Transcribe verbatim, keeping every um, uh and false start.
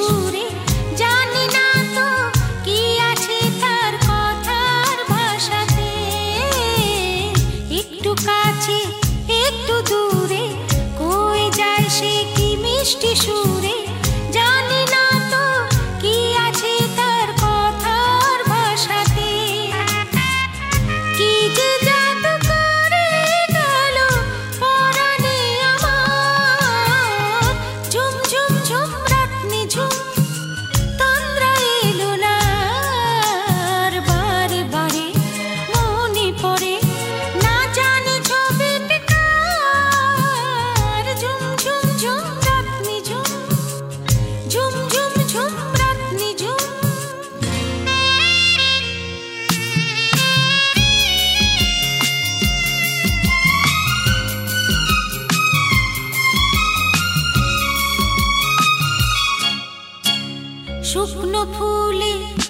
সুরে, জানি না তো কি আছে তার কথার ভাষাতে। একটু কাছে একটু দূরে, কই যায় সে কি মিষ্টি সুরে, জানি না তো কি আছে তার কথার ভাষাতে। কি যে জাদু করে গেল পরাণে আমার, ঝুম ঝুম ঝুম রাত নিঝুম, তন্দ্রা এলো না আর। বারে বারে মনে পড়ে, না জানি ছবিটা কার। ঝুম ঝুম ঝুম রাত নিঝুম, ঝুম ঝুম ঝুম রাত নিঝুম। শুকনো ফুলে